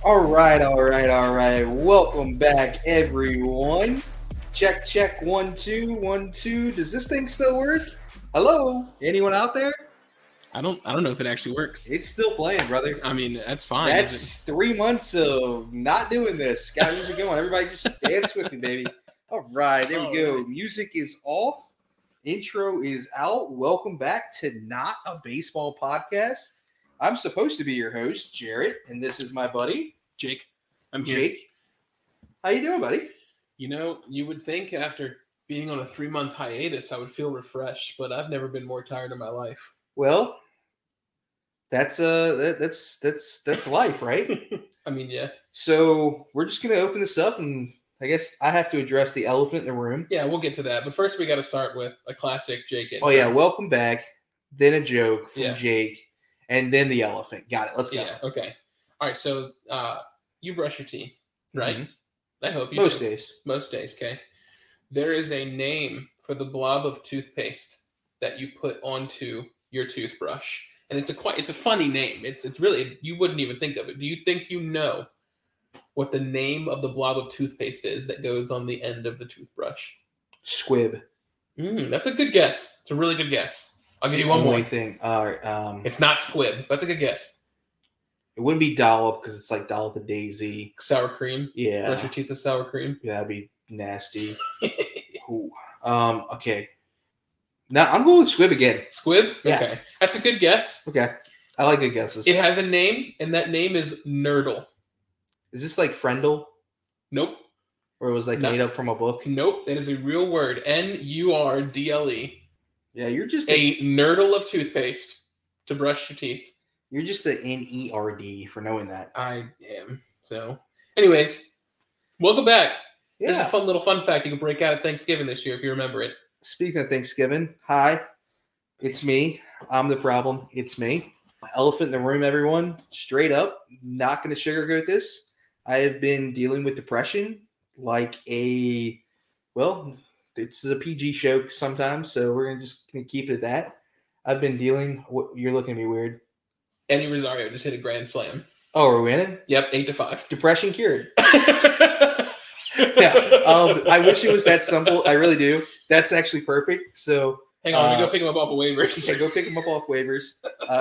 All right. Welcome back, everyone. Check, 1 2 1 2. Does this thing still work? Hello, anyone out there? I don't know if it actually works. It's still playing, brother. I mean, that's fine. That's 3 months of not doing this. Got music going. Everybody just dance with me, baby. All right, there we go. Music is off. Intro is out. Welcome back to Not a Baseball Podcast. I'm supposed to be your host, Jarrett, and this is my buddy, Jake. I'm here. Jake. How you doing, buddy? You know, you would think after being on a 3-month hiatus, I would feel refreshed, but I've never been more tired in my life. Well, that's life, right? I mean, yeah. So we're just gonna open this up, and I guess I have to address the elephant in the room. Yeah, we'll get to that, but first we got to start with a classic Jake intro. Oh yeah, welcome back. Then a joke from Yeah. Jake, and then the elephant. Got it. Let's go. Yeah. Okay. All right. So you brush your teeth, right? Mhm. I hope you Most do. days. Most days. Okay. There is a name for the blob of toothpaste that you put onto your toothbrush, and it's a funny name. It's really, you wouldn't even think of it. Do you think you know what the name of the blob of toothpaste is that goes on the end of the toothbrush? Squib. That's a good guess. It's a really good guess. I'll give you one more. Only thing. All right. It's not squib. That's a good guess. It wouldn't be dollop because it's like dollop of daisy. Sour cream. Yeah. Brush your teeth with sour cream. Yeah, that'd be nasty. Cool. Okay. Now I'm going with squib again. Squib? Yeah. Okay. That's a good guess. Okay. I like good guesses. It has a name, and that name is Nurdle. Is this like Friendle? Nope. Or it was like No. made up from a book? Nope. That is a real word. Nurdle. Yeah, you're just A nurdle of toothpaste to brush your teeth. You're just the NERD for knowing that. I am. So, anyways, welcome back. Yeah. There's a fun little fun fact you can break out at Thanksgiving this year if you remember it. Speaking of Thanksgiving, hi, it's me. I'm the problem. It's me. Elephant in the room, everyone. Straight up, not going to sugarcoat this. I have been dealing with depression like it's a PG show sometimes, so we're just going to keep it at that. I've been dealing. You're looking at me weird. Eddie Rosario just hit a grand slam. Oh, we're winning? Yep, 8-5. Depression cured. Yeah. I wish it was that simple. I really do. That's actually perfect. So Hang on, let me go pick him up off of waivers. yeah, go pick them up off waivers.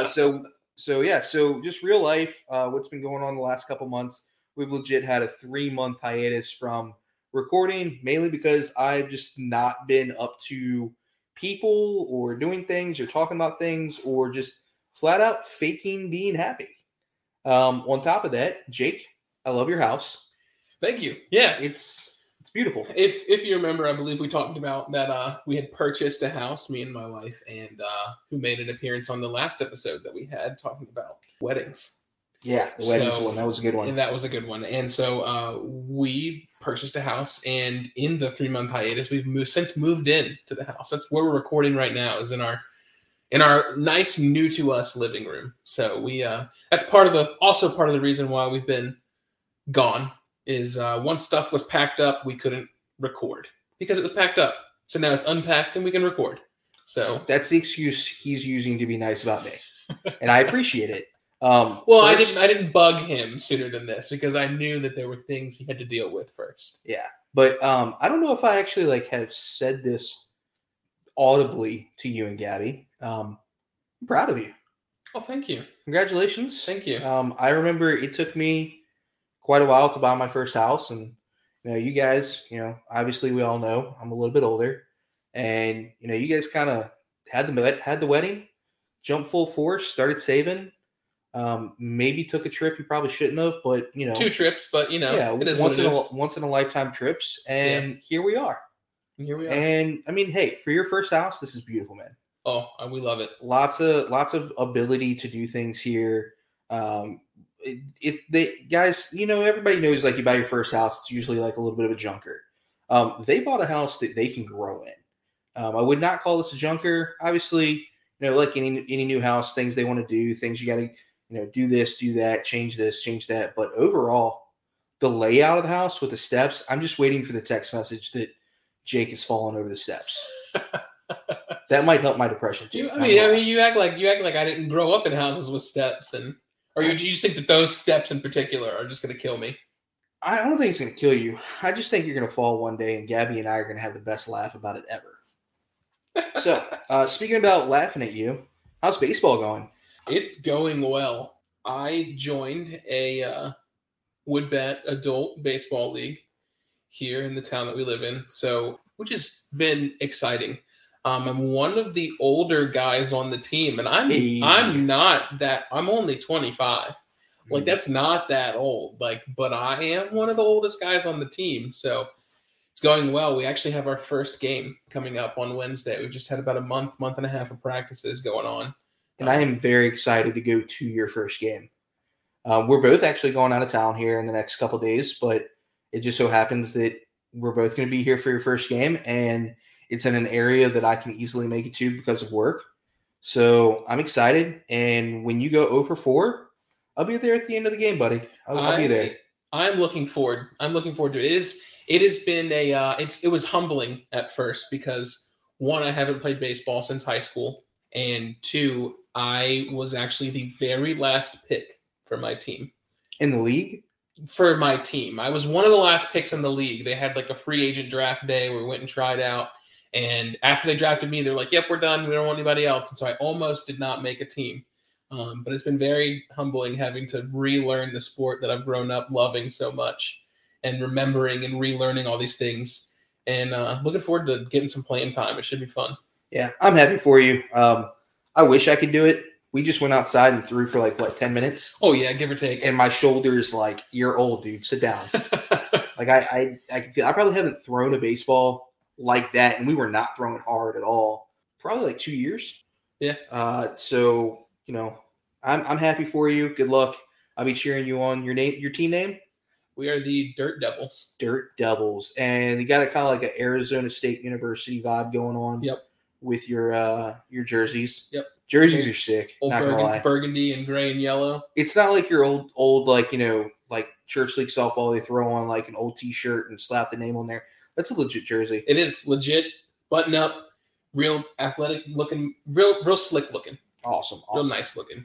So just real life. What's been going on the last couple months? We've legit had a 3-month hiatus from recording, mainly because I've just not been up to people or doing things or talking about things or just flat out faking being happy. On top of that, Jake, I love your house. Thank you. Yeah. It's beautiful. If you remember, I believe we talked about that we had purchased a house, me and my wife, and who made an appearance on the last episode that we had talking about weddings. Yeah, the weddings So- one. That was a good one. And that was a good one. And so we purchased a house, and in the 3-month hiatus, we've since moved in to the house. That's where we're recording right now, is in our nice new to us living room. So we that's also part of the reason why we've been gone. Is once stuff was packed up, we couldn't record because it was packed up. So now it's unpacked and we can record. So That's the excuse he's using to be nice about me, and I appreciate it. I First- didn't bug him sooner than this because I knew that there were things he had to deal with first. Yeah, but I don't know if I actually have said this audibly to you and Gabby. I'm proud of you. Oh, thank you. Congratulations. Thank you. I remember it took me quite a while to buy my first house, and you guys, obviously we all know I'm a little bit older, and you guys kind of had the wedding, jumped full force, started saving. Maybe took a trip you probably shouldn't have, but 2 trips, but it is once in a lifetime trips, and here we are. And here we are. And I mean, hey, for your first house, this is beautiful, man. Oh, we love it. Lots of ability to do things here. Guys, everybody knows like you buy your first house, it's usually like a little bit of a junker. They bought a house that they can grow in. I would not call this a junker. Obviously, like any new house, things they want to do, things you got to do this, do that, change this, change that. But overall, the layout of the house with the steps, I'm just waiting for the text message that Jake has fallen over the steps. That might help my depression too. You act like I didn't grow up in houses with steps, Or do you just think that those steps in particular are just going to kill me? I don't think it's going to kill you. I just think you're going to fall one day, and Gabby and I are going to have the best laugh about it ever. So, speaking about laughing at you, how's baseball going? It's going well. I joined a Woodbat adult baseball league here in the town that we live in, which has been exciting. I'm one of the older guys on the team, and I'm not that. I'm only 25. Like, that's not that old. Like, but I am one of the oldest guys on the team, so it's going well. We actually have our first game coming up on Wednesday. We just had about a month and a half of practices going on. And I am very excited to go to your first game. We're both actually going out of town here in the next couple of days, but it just so happens that we're both going to be here for your first game, and it's in an area that I can easily make it to because of work. So I'm excited, and when you go 0 for 4, I'll be there at the end of the game, buddy. I'll be there. I'm looking forward. I'm looking forward to it. It has been it was humbling at first because, one, I haven't played baseball since high school, and 2, I was actually the very last pick for my team. In the league? For my team. I was one of the last picks in the league. They had like a free agent draft day where we went and tried out. And after they drafted me, they're like, yep, we're done. We don't want anybody else. And so I almost did not make a team. But it's been very humbling having to relearn the sport that I've grown up loving so much and remembering and relearning all these things. And looking forward to getting some playing time. It should be fun. Yeah, I'm happy for you. I wish I could do it. We just went outside and threw for 10 minutes. Oh, yeah, give or take. And my shoulder's like, you're old, dude. Sit down. I can feel I probably haven't thrown a baseball like that, and we were not throwing hard at all. Probably 2 years. Yeah. So, I'm happy for you. Good luck. I'll be cheering you on. Your team name? We are the Dirt Devils. Dirt Devils. And you got a kind of like an Arizona State University vibe going on. Yep. With your jerseys. Yep. Jerseys are sick. Old not gonna lie. Burgundy and gray and yellow. It's not like your old church league softball. They throw on an old T-shirt and slap the name on there. That's a legit jersey. It is legit, button up, real athletic looking, real slick looking. Awesome. Real nice looking.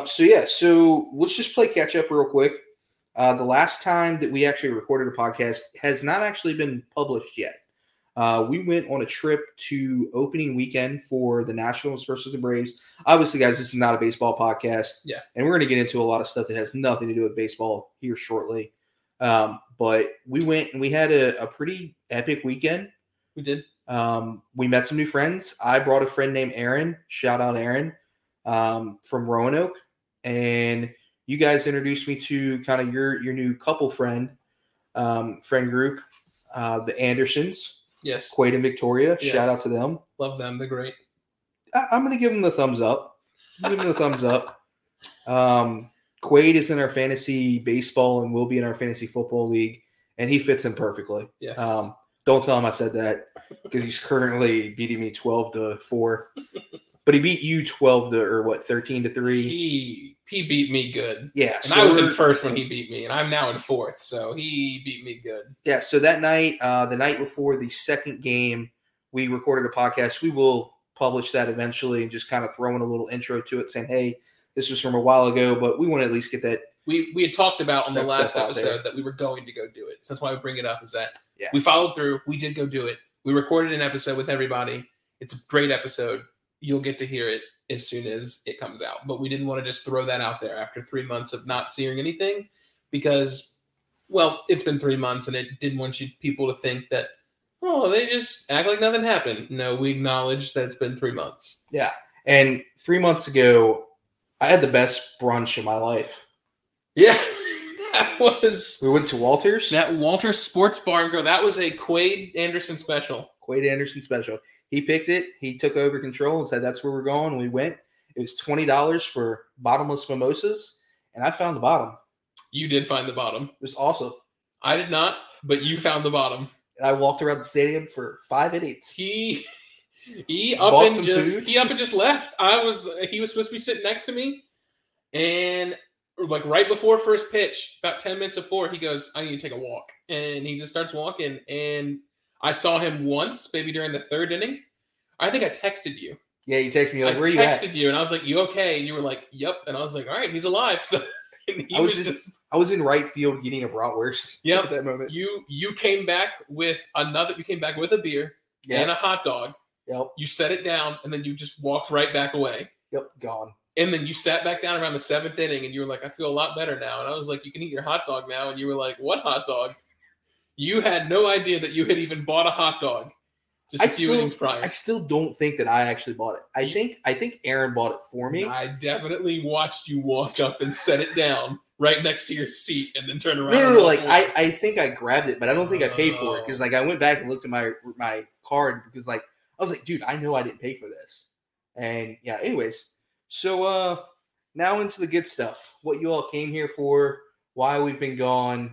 So let's just play catch up real quick. The last time that we actually recorded a podcast has not actually been published yet. We went on a trip to opening weekend for the Nationals versus the Braves. Obviously, guys, this is not a baseball podcast. Yeah. And we're going to get into a lot of stuff that has nothing to do with baseball here shortly. But we went and we had a pretty epic weekend. We did. We met some new friends. I brought a friend named Aaron. Shout out Aaron from Roanoke. And you guys introduced me to kind of your new couple friend group, the Andersons. Yes. Quaid and Victoria. Yes. Shout out to them. Love them. They're great. I'm going to give them the thumbs up. Quaid is in our fantasy baseball and will be in our fantasy football league, and he fits in perfectly. Yes. Don't tell him I said that because he's currently beating me 12-4. But he beat you 13-3. He beat me good. Yeah. And I was in first when he beat me, and I'm now in fourth, so he beat me good. Yeah, so that night, the night before the second game, we recorded a podcast. We will publish that eventually and just kind of throw in a little intro to it saying, hey, this was from a while ago, but we want to at least get that. We had talked about on the last stuff out there. episode that we were going to go do it. So that's why I bring it up is that Yeah. we followed through. We did go do it. We recorded an episode with everybody. It's a great episode. You'll get to hear it as soon as it comes out. But we didn't want to just throw that out there after 3 months of not seeing anything because, well, it's been 3 months and it didn't want people to think that, oh, they just act like nothing happened. No, we acknowledge that it's been 3 months. Yeah. And 3 months ago, I had the best brunch of my life. Yeah. That was... We went to Walter's. That Walter's Sports Bar and Grill. That was a Quaid Anderson special. Quaid Anderson special. He picked it. He took over control and said, that's where we're going. We went. It was $20 for bottomless mimosas, and I found the bottom. You did find the bottom. It was awesome. I did not, but you found the bottom. And I walked around the stadium for 5 minutes. He up and just left. He was supposed to be sitting next to me, and right before first pitch, about 10 minutes before, he goes, I need to take a walk. And he just starts walking, and I saw him once, maybe during the third inning. I think I texted you. Yeah, you texted me, where are you at? I texted you, and I was like, you okay? And you were like, yep. And I was like, all right, he's alive. So And he I was just I was in right field getting a bratwurst Yep. at that moment. You came back with a beer Yep. and a hot dog. Yep. You set it down, and then you just walked right back away. Yep. Gone. And then you sat back down around the 7th inning, and you were like, I feel a lot better now. And I was like, you can eat your hot dog now. And you were like, what hot dog? You had no idea that you had even bought a hot dog just a few innings prior. I still don't think that I actually bought it. I think Aaron bought it for me. I definitely watched you walk up and set it down right next to your seat and then turn around. No. Like I think I grabbed it, but I don't think I paid for it because like I went back and looked at my card because like I was like, dude, I know I didn't pay for this. And yeah, anyways, so now into the good stuff. What you all came here for? Why we've been gone?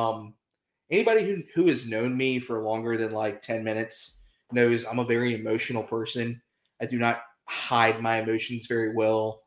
Anybody who has known me for longer than like 10 minutes knows I'm a very emotional person. I do not hide my emotions very well.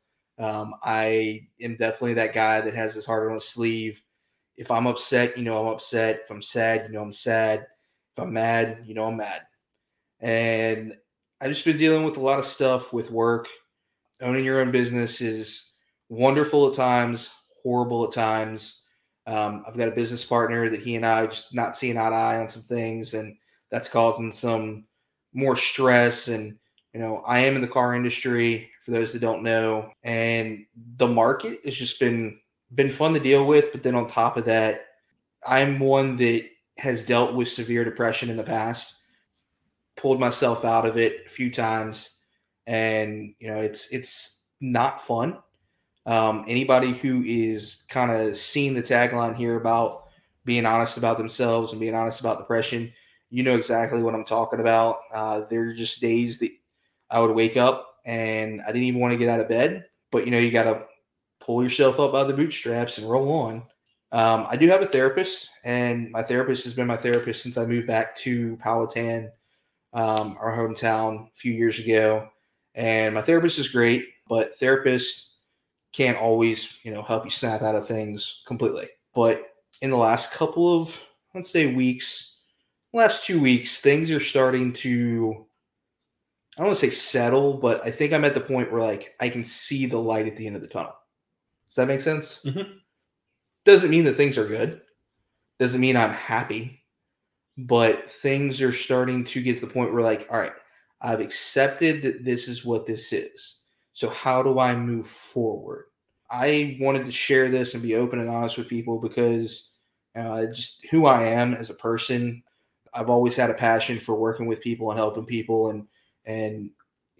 I am definitely that guy that has his heart on his sleeve. If I'm upset, I'm upset. If I'm sad, I'm sad. If I'm mad, I'm mad. And I've just been dealing with a lot of stuff with work. Owning your own business is wonderful at times, horrible at times. I've got a business partner that he and I just not seeing eye to eye on some things, and that's causing some more stress. And I am in the car industry, for those that don't know, and the market has just been fun to deal with. But then on top of that, I'm one that has dealt with severe depression in the past, pulled myself out of it a few times, and it's not fun. Anybody who is kind of seeing the tagline here about being honest about themselves and being honest about depression, you know exactly what I'm talking about. There are just days that I would wake up and I didn't even want to get out of bed, but you got to pull yourself up by the bootstraps and roll on. I do have a therapist, and my therapist has been my therapist since I moved back to Powhatan, our hometown, a few years ago. And my therapist is great, but therapists can't always, help you snap out of things completely. But in the last couple of, let's say, last 2 weeks, things are starting to, I don't want to say settle, but I think I'm at the point where like I can see the light at the end of the tunnel. Does that make sense? Mm-hmm. Doesn't mean that things are good. Doesn't mean I'm happy. But things are starting to get to the point where like, all right, I've accepted that this is what this is. So how do I move forward? I wanted to share this and be open and honest with people because just who I am as a person. I've always had a passion for working with people and helping people, and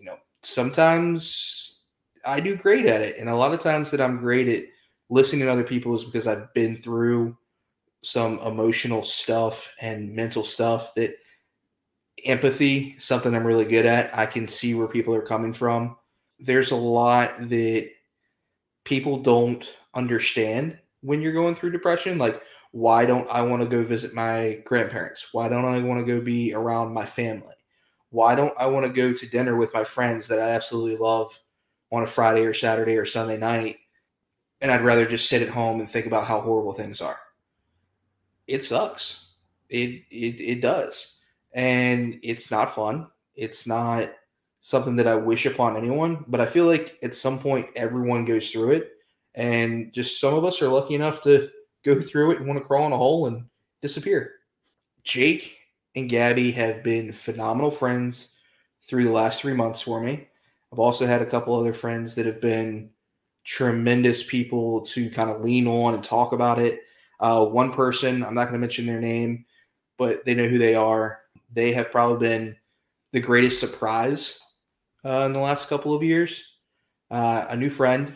sometimes I do great at it, and a lot of times that I'm great at listening to other people is because I've been through some emotional stuff and mental stuff. That empathy, something I'm really good at. I can see where people are coming from. There's a lot that people don't understand when you're going through depression. Like, why don't I want to go visit my grandparents? Why don't I want to go be around my family? Why don't I want to go to dinner with my friends that I absolutely love on a Friday or Saturday or Sunday night? And I'd rather just sit at home and think about how horrible things are. It sucks. It does. And it's not fun. It's not something that I wish upon anyone, but I feel like at some point everyone goes through it, and just some of us are lucky enough to go through it and want to crawl in a hole and disappear. Jake and Gabby have been phenomenal friends through the last 3 months for me. I've also had a couple other friends that have been tremendous people to kind of lean on and talk about it. One person, I'm not going to mention their name, but they know who they are. They have probably been the greatest surprise in the last couple of years. A new friend,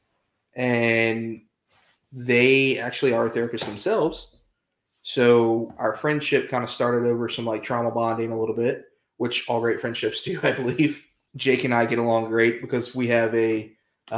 and they actually are therapists themselves. So our friendship kind of started over some like trauma bonding a little bit, which all great friendships do, I believe. Jake and I get along great because we have a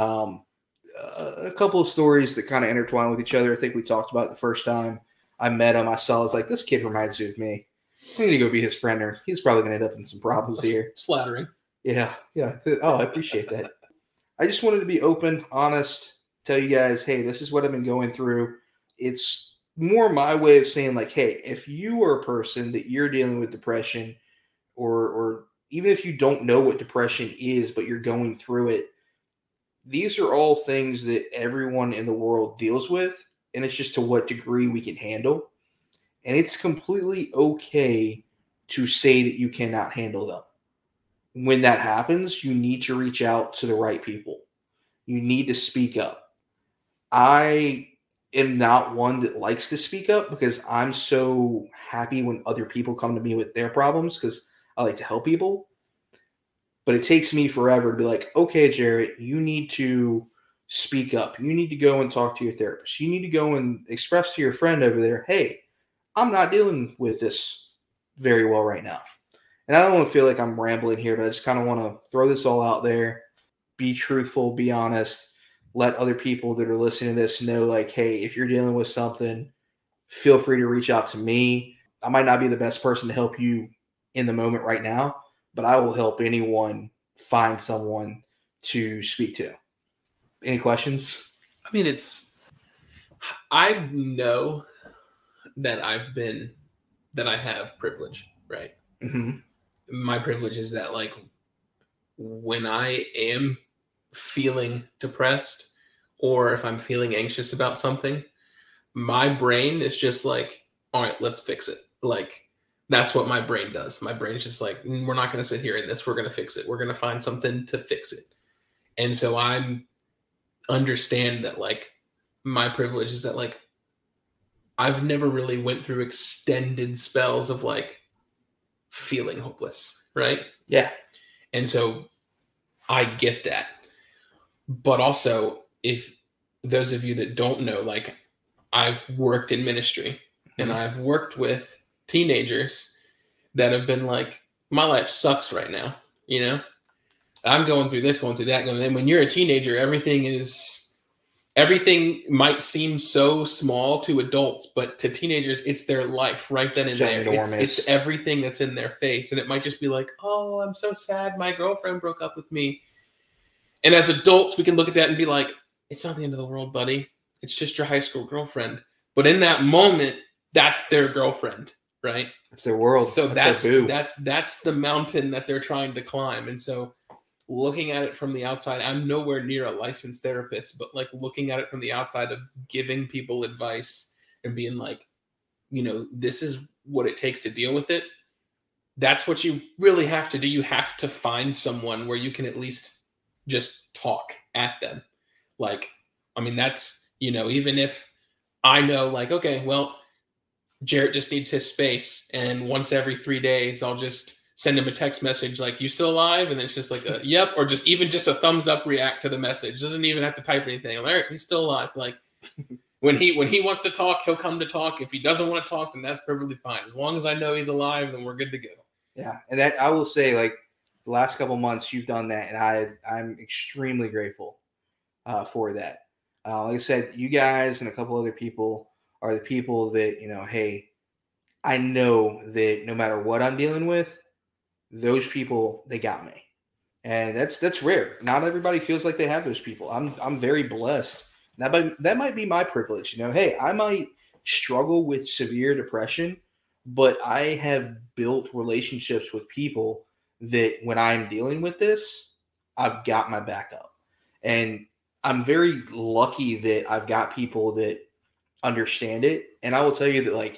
couple of stories that kind of intertwine with each other. I think we talked about it the first time I met him. I was like, this kid reminds me of me. I need to go be his friend, or he's probably going to end up in some problems here. It's flattering. Yeah. Oh, I appreciate that. I just wanted to be open, honest, tell you guys, hey, this is what I've been going through. It's more my way of saying, like, hey, if you are a person that you're dealing with depression, or even if you don't know what depression is, but you're going through it, these are all things that everyone in the world deals with, and it's just to what degree we can handle. And it's completely okay to say that you cannot handle them. When that happens, you need to reach out to the right people. You need to speak up. I am not one that likes to speak up because I'm so happy when other people come to me with their problems because I like to help people. But it takes me forever to be like, okay, Jarrett, you need to speak up. You need to go and talk to your therapist. You need to go and express to your friend over there, hey, I'm not dealing with this very well right now. And I don't want to feel like I'm rambling here, but I just kind of want to throw this all out there. Be truthful, be honest. Let other people that are listening to this know, like, hey, if you're dealing with something, feel free to reach out to me. I might not be the best person to help you in the moment right now, but I will help anyone find someone to speak to. Any questions? I mean, I know that I have privilege, right? Mm-hmm. My privilege is that, like, when I am feeling depressed or if I'm feeling anxious about something, my brain is just like, all right, let's fix it. Like, that's what my brain does. My brain's just like, we're not going to sit here in this. We're going to fix it. We're going to find something to fix it. And so I'm understand that, like, my privilege is that, like, I've never really went through extended spells of, like, feeling hopeless, right? Yeah. And so I get that. But also, if those of you that don't know, like, I've worked in ministry and I've worked with teenagers that have been like, my life sucks right now. You know, I'm going through this, going through that. And when you're a teenager, everything might seem so small to adults, but to teenagers, it's their life right then and there. It's everything that's in their face. And it might just be like, oh, I'm so sad. My girlfriend broke up with me. And as adults, we can look at that and be like, it's not the end of the world, buddy. It's just your high school girlfriend. But in that moment, that's their girlfriend, right? It's their world. So that's the mountain that they're trying to climb. And so looking at it from the outside, I'm nowhere near a licensed therapist, but, like, looking at it from the outside of giving people advice and being like, you know, this is what it takes to deal with it. That's what you really have to do. You have to find someone where you can at least just talk at them. Like, I mean, that's, you know, even if I know, like, okay, well, Jarrett just needs his space, and once every 3 days, I'll just send him a text message like, you still alive? And then it's just like a yep, or just even just a thumbs up react to the message. Doesn't even have to type anything. All right, he's still alive. Like, when he wants to talk, he'll come to talk. If he doesn't want to talk, then that's perfectly fine. As long as I know he's alive, then we're good to go. Yeah, and that, I will say, like, the last couple months you've done that, and I'm extremely grateful for that. Like I said, you guys and a couple other people are the people that, you know, hey, I know that no matter what I'm dealing with, those people, they got me. And that's rare. Not everybody feels like they have those people. I'm very blessed. That might be my privilege. You know, hey, I might struggle with severe depression, but I have built relationships with people that when I'm dealing with this, I've got my backup. And I'm very lucky that I've got people that understand it. And I will tell you that, like,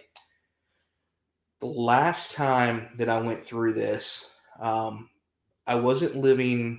the last time that I went through this, I wasn't living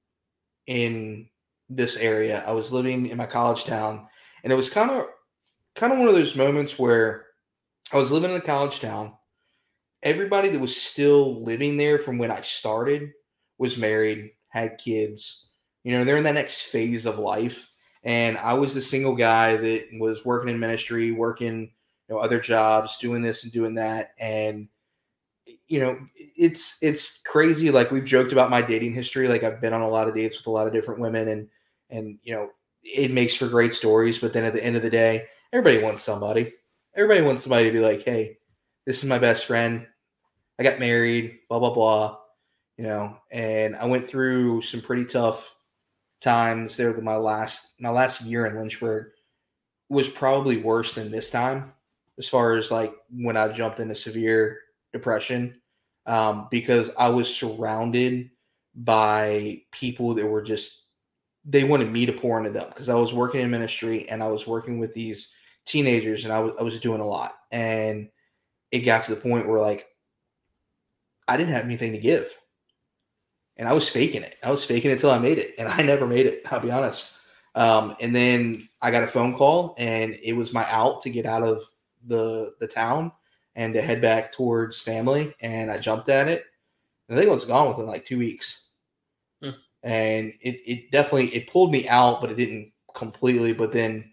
in this area. I was living in my college town, and it was kind of one of those moments where I was living in a college town. Everybody that was still living there from when I started was married, had kids. You know, they're in that next phase of life. And I was the single guy that was working in ministry, working, you know, other jobs, doing this and doing that. And, you know, it's crazy. Like, we've joked about my dating history. Like, I've been on a lot of dates with a lot of different women, and, you know, it makes for great stories. But then at the end of the day, everybody wants somebody. Everybody wants somebody to be like, hey, this is my best friend. I got married, blah, blah, blah, you know, and I went through some pretty tough times there. My last year in Lynchburg was probably worse than this time, as far as, like, when I jumped into severe depression, because I was surrounded by people that were just they wanted me to pour into them because I was working in ministry and I was working with these teenagers and I was doing a lot. And it got to the point where like I didn't have anything to give. And I was faking it. I was faking it till I made it. And I never made it, I'll be honest. And then I got a phone call and it was my out to get out of the town and to head back towards family. And I jumped at it. And I think I was gone within like 2 weeks. And it definitely, it pulled me out, but it didn't completely. But then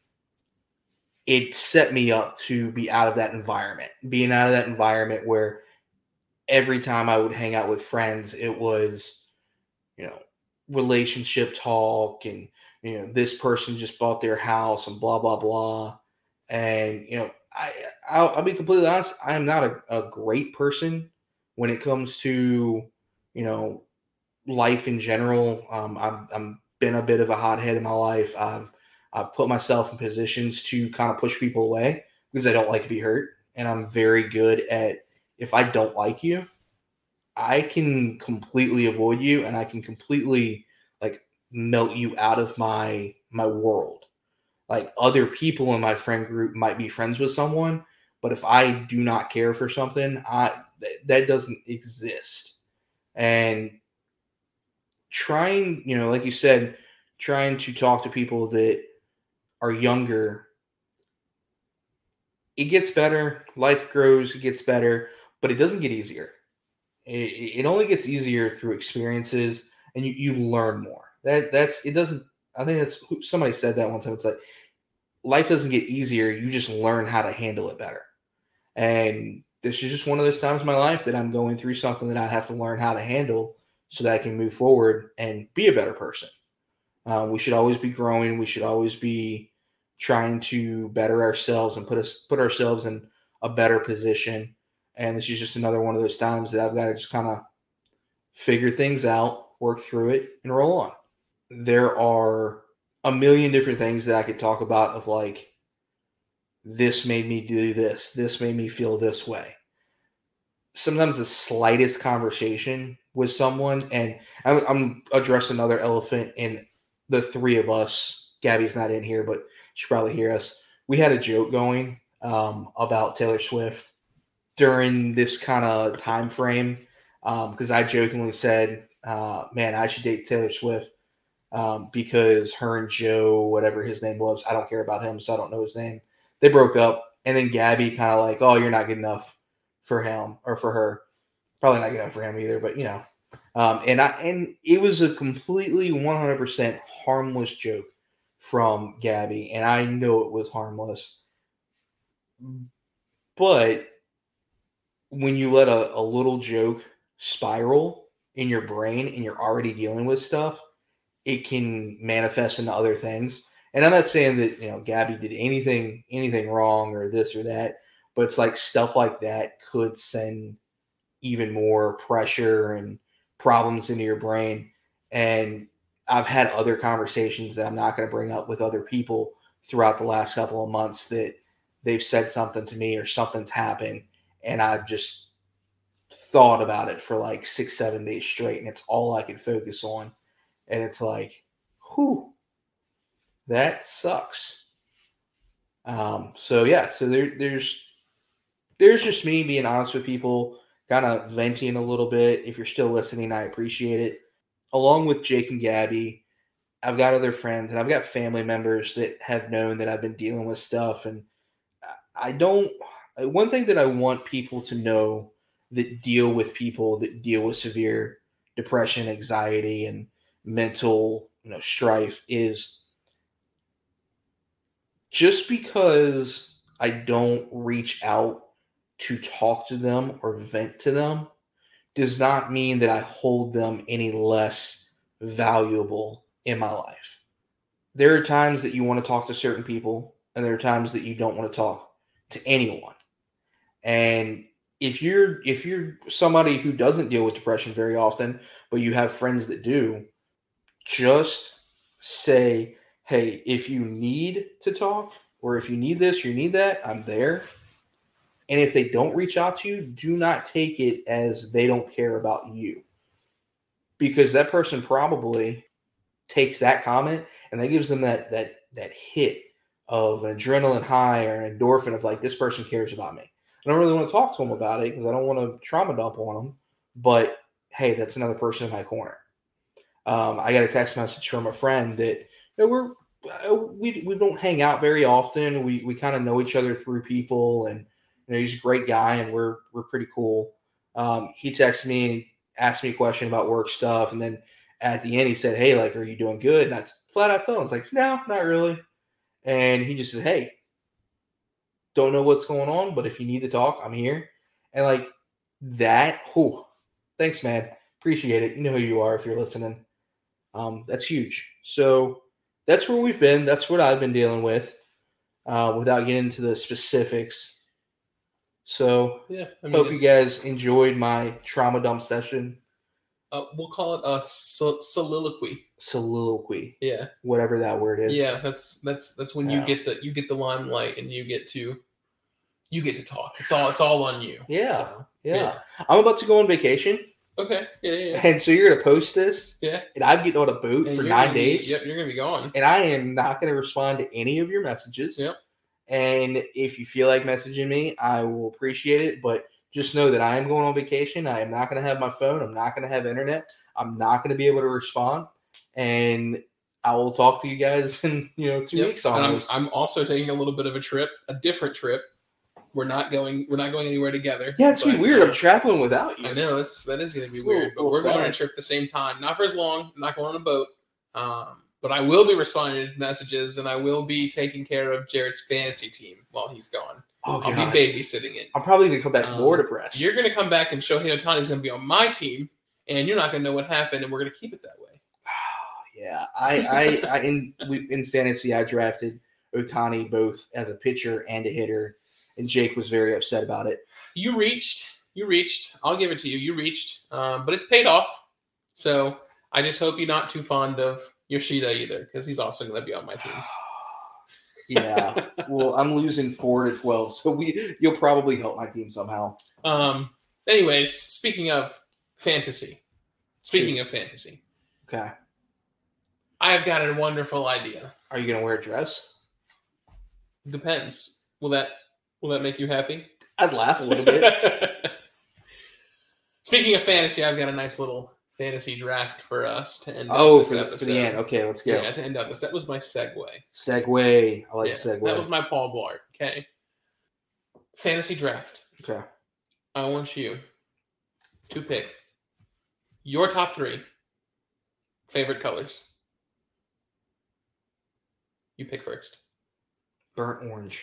it set me up to be out of that environment, being out of that environment where every time I would hang out with friends, it was, relationship talk and, this person just bought their house and blah, blah, blah. And, I'll be completely honest. I am not a great person when it comes to, life in general. I'm been a bit of a hothead in my life. I've put myself in positions to kind of push people away because I don't like to be hurt. And I'm very good at, if I don't like you, I can completely avoid you and I can completely like melt you out of my world. Like other people in my friend group might be friends with someone, but if I do not care for something, that doesn't exist. And trying, like you said, trying to talk to people that are younger, it gets better. Life grows, it gets better, but it doesn't get easier. It only gets easier through experiences, and you learn more. That's it. Doesn't I think that's somebody said that one time. It's like life doesn't get easier. You just learn how to handle it better. And this is just one of those times in my life that I'm going through something that I have to learn how to handle so that I can move forward and be a better person. We should always be growing. We should always be trying to better ourselves and put ourselves in a better position. And this is just another one of those times that I've got to just kind of figure things out, work through it, and roll on. There are a million different things that I could talk about of like, this made me do this. This made me feel this way. Sometimes the slightest conversation with someone, and I'm addressing another elephant in the three of us. Gabby's not in here, but she'll probably hear us. We had a joke going about Taylor Swift during this kind of time frame because I jokingly said, man, I should date Taylor Swift because her and Joe, whatever his name was, I don't care about him, so I don't know his name. They broke up, and then Gabby kind of like, oh, you're not good enough for him or for her. Probably not good enough for him either, but and it was a completely 100% harmless joke from Gabby, and I know it was harmless. But when you let a little joke spiral in your brain and you're already dealing with stuff, it can manifest into other things. And I'm not saying that, Gabby did anything wrong or this or that, but it's like stuff like that could send even more pressure and problems into your brain. And I've had other conversations that I'm not going to bring up with other people throughout the last couple of months that they've said something to me or something's happened. And I've just thought about it for like 6-7 days straight. And it's all I could focus on. And it's like, whew, that sucks. So there's just me being honest with people, kind of venting a little bit. If you're still listening, I appreciate it. Along with Jake and Gabby, I've got other friends and I've got family members that have known that I've been dealing with stuff. And one thing that I want people to know that deal with people that deal with severe depression, anxiety, and mental, strife is just because I don't reach out to talk to them or vent to them does not mean that I hold them any less valuable in my life. There are times that you want to talk to certain people, and there are times that you don't want to talk to anyone. And if you're somebody who doesn't deal with depression very often, but you have friends that do, just say, hey, if you need to talk or if you need this, you need that, I'm there. And if they don't reach out to you, do not take it as they don't care about you. Because that person probably takes that comment and that gives them that hit of an adrenaline high or an endorphin of like, this person cares about me. I don't really want to talk to them about it because I don't want to trauma dump on them. But hey, that's another person in my corner. I got a text message from a friend that we don't hang out very often. We kind of know each other through people, and he's a great guy, and we're pretty cool. He texted me and he asked me a question about work stuff, and then at the end he said, "Hey, like, are you doing good?" And I flat out told him, I was like, "No, not really." And he just said, "Hey, don't know what's going on, but if you need to talk, I'm here." And like that, thanks, man. Appreciate it. You know who you are if you're listening. That's huge. So that's where we've been. That's what I've been dealing with, without getting into the specifics. So yeah, hope you guys enjoyed my trauma dump session. We'll call it a soliloquy. Soliloquy. Yeah. Whatever that word is. Yeah, that's when you get the limelight and you get to talk. It's all on you. Yeah. So, yeah. I'm about to go on vacation. Okay. Yeah. And so you're gonna post this. Yeah. And I'm getting on a boat for 9 days. Yep, you're gonna be gone. And I am not gonna respond to any of your messages. Yep. And if you feel like messaging me, I will appreciate it. But just know that I am going on vacation. I am not going to have my phone. I'm not going to have internet. I'm not going to be able to respond. And I will talk to you guys in 2 weeks almost. I'm also taking a little bit of a different trip. We're not going anywhere together. Yeah, it's been weird. I'm traveling without you. I know that is going to be weird. But we're going on a trip at the same time. Not for as long. I'm not going on a boat. But I will be responding to messages, and I will be taking care of Jarrett's fantasy team while he's gone. Oh, I'll be babysitting it. I'm probably going to come back more depressed. You're going to come back, and Shohei Ohtani is going to be on my team, and you're not going to know what happened, and we're going to keep it that way. Yeah, I in fantasy, I drafted Ohtani both as a pitcher and a hitter, and Jake was very upset about it. You reached. I'll give it to you. You reached, but it's paid off. So I just hope you're not too fond of Yoshida either, because he's also going to be on my team. Yeah, well, I'm losing 4-12, so you'll probably help my team somehow. Anyways, speaking of fantasy. Okay. I have got a wonderful idea. Are you going to wear a dress? Depends. Will that make you happy? I'd laugh a little bit. Speaking of fantasy, I've got a nice little fantasy draft for us to end this episode. For the end. Okay, let's go. Yeah, to end up this. That was my segue. I like segue. That was my Paul Blart. Okay. Fantasy draft. Okay. I want you to pick your top 3 favorite colors. You pick first. Burnt orange.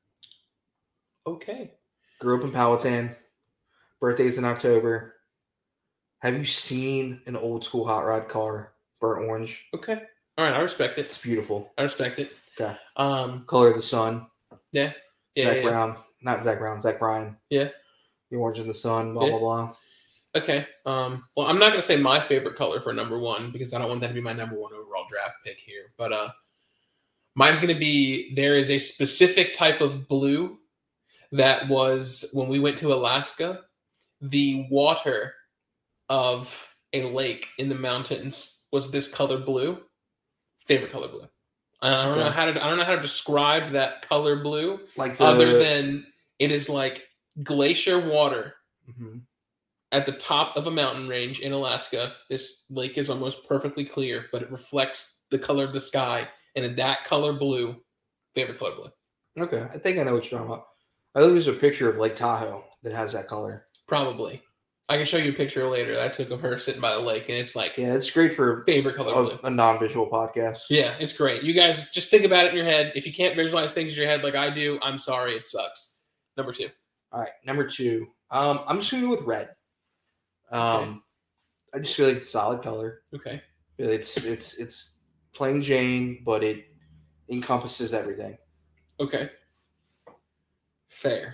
Okay. Grew up in Powhatan. Birthday's in October. Have you seen an old school hot rod car, burnt orange? Okay. All right. I respect it. It's beautiful. I respect it. Okay. Color of the sun. Yeah. Zach Brown. Not Zach Brown. Zach Bryan. Yeah. The orange in the sun. Blah, blah, blah. Okay. Well, I'm not going to say my favorite color for number 1 because I don't want that to be my number 1 overall draft pick here. But mine's going to be, there is a specific type of blue that was, when we went to Alaska, the water of a lake in the mountains was this color blue. Favorite color blue. I don't know how to describe that color blue, other than it is like glacier water at the top of a mountain range in Alaska. This lake is almost perfectly clear, but it reflects the color of the sky, and in that color blue, favorite color blue. Okay, I think I know what you're talking about. I think there's a picture of Lake Tahoe that has that color. Probably. I can show you a picture later that I took of her sitting by the lake, and it's like... Yeah, it's great for favorite color blue. A non-visual podcast. Yeah, it's great. You guys just think about it in your head. If you can't visualize things in your head like I do, I'm sorry, it sucks. Number 2. All right, number 2. I'm just going to go with red. Okay. I just feel like it's a solid color. Okay. It's plain Jane, but it encompasses everything. Okay. Fair.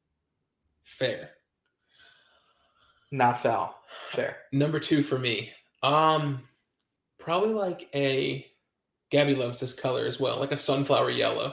Not foul. Fair. Number 2 for me. Probably like a... Gabby loves this color as well, like a sunflower yellow.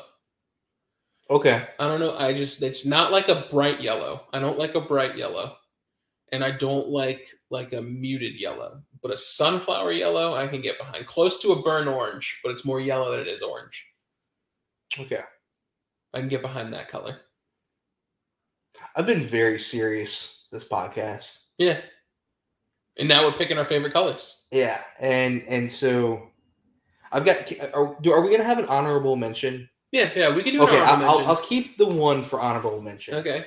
Okay. I don't know. It's not like a bright yellow. I don't like a bright yellow. and I don't like a muted yellow. But a sunflower yellow I can get behind. Close to a burnt orange, but it's more yellow than it is orange. Okay. I can get behind that color. I've been very serious this podcast. Yeah. And now we're picking our favorite colors. Yeah, and so I've got. Are we going to have an honorable mention? Yeah, we can do an okay, honorable mention. I'll keep the one for honorable mention. Okay.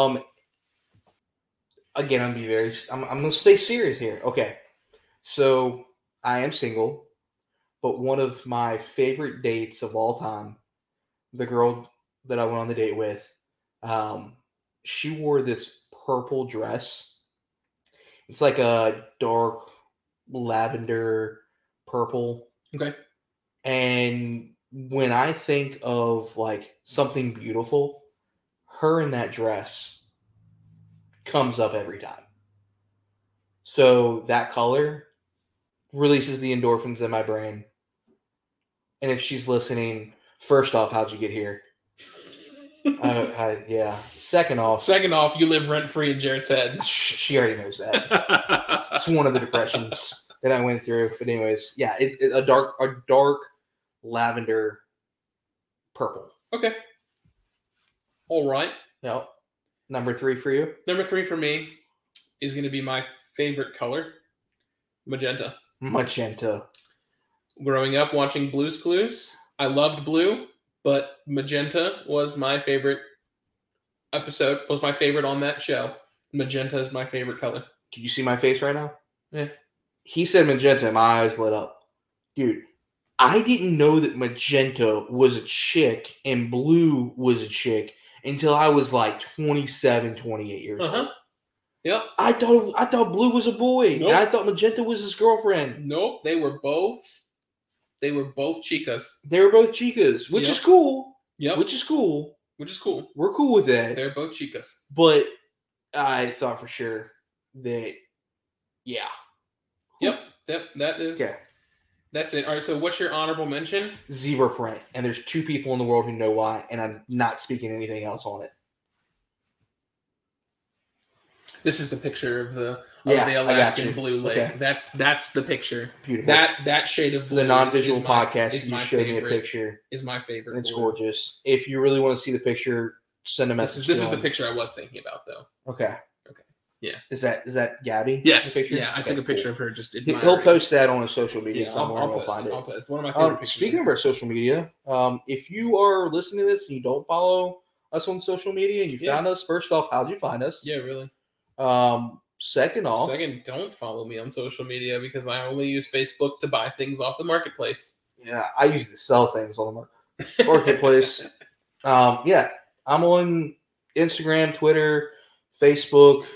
Again, I'm going to stay serious here. Okay. So I am single, but one of my favorite dates of all time, the girl that I went on the date with, she wore this purple dress. It's like a dark lavender purple. Okay. And when I think of like something beautiful, her in that dress comes up every time. So that color releases the endorphins in my brain. And if she's listening, first off, how'd you get here? Yeah. Second off, you live rent free in Jarrett's head. She already knows that. It's one of the depressions that I went through. But anyways, yeah, it's a dark lavender purple. Okay. All right. Yep. Number 3 for you. Number 3 for me is going to be my favorite color, magenta. Magenta. Growing up watching Blue's Clues, I loved blue, but magenta was my favorite episode, was my favorite on that show. Magenta is my favorite color. Can you see my face right now? Yeah. He said magenta, and my eyes lit up. Dude, I didn't know that magenta was a chick and blue was a chick until I was like 27, 28 years old. Yep. I thought blue was a boy. Nope. And I thought magenta was his girlfriend. Nope. They were both chicas. They were both chicas, which is cool. Yep. Which is cool. We're cool with that. They're both chicas. But I thought for sure that, yeah. Yep. That is. Okay. That's it. All right. So what's your honorable mention? Zebra print. And there's 2 people in the world who know why, and I'm not speaking anything else on it. This is the picture of the Alaskan blue lake. Okay. That's the picture. Beautiful. That shade of blue. The non-visual is podcast, is you my showed favorite, me a picture. Is my favorite. It's blue. gorgeous. If you really want to see the picture, send a message. This is the picture I was thinking about, though. Okay. Yeah. Is that Gabby? Yes. The picture? Yeah. I took a picture of her. Just admiring. He'll post that on his social media Yeah, somewhere. I'll We'll post find it. It's one of my favorite pictures. Speaking of our social media, if you are listening to this and you don't follow us on social media and you found us, first off, how'd you find us? Yeah, really. Second, don't follow me on social media because I only use Facebook to buy things off the marketplace. Yeah, I use to sell things on the marketplace. Yeah, I'm on Instagram, Twitter, Facebook.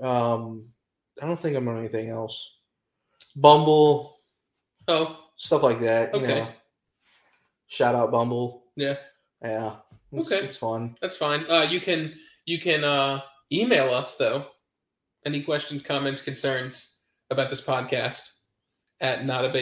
I don't think I'm on anything else. Bumble. Oh. Stuff like that. Okay. You know. Shout out Bumble. Yeah. Yeah. It's fun. That's fine. You can email us though. Any questions, comments, concerns about this podcast at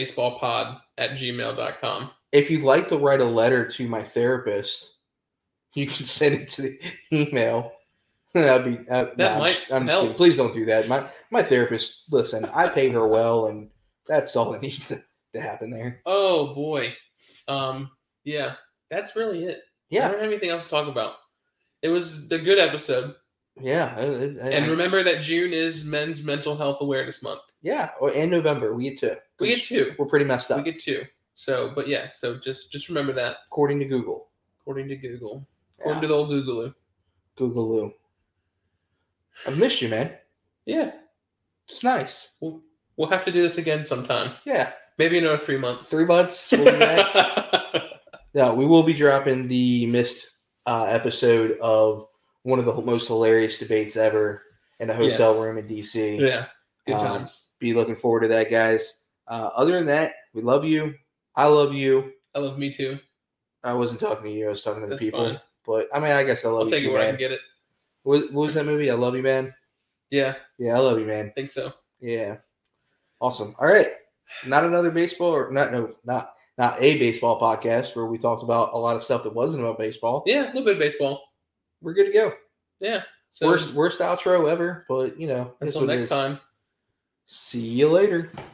notabaseballpod@gmail.com. If you'd like to write a letter to my therapist, you can send it to the email. That'd be that might I'm help. Kidding. Please don't do that. My therapist, listen, I pay her well, and that's all that needs to happen there. Oh boy, yeah, that's really it. Yeah, I don't have anything else to talk about. It was a good episode. Yeah, and remember that June is Men's Mental Health Awareness Month. Yeah, and November we get 2. We get 2. We're pretty messed up. We get 2. So, but yeah, so just remember that. According to Google. According to the old Googaloo. Googaloo. I've missed you, man. Yeah. It's nice. We'll have to do this again sometime. Yeah. Maybe another 3 months. 3 months. We'll be back. Yeah, we will be dropping the missed episode of one of the most hilarious debates ever in a hotel room in DC. Yeah. Good times. Be looking forward to that, guys. Other than that, we love you. I love you. I love me too. I wasn't talking to you. I was talking to the people. Fine. But, I mean, I guess I love you too, I'll take it where I can get it. What was that movie? I Love You, Man? Yeah. Yeah, I love you, man. I think so. Yeah. Awesome. All right. Not another baseball or not a baseball podcast where we talked about a lot of stuff that wasn't about baseball. Yeah, a little bit of baseball. We're good to go. Yeah. So worst outro ever, but you know, it's until what it next is. time. See you later.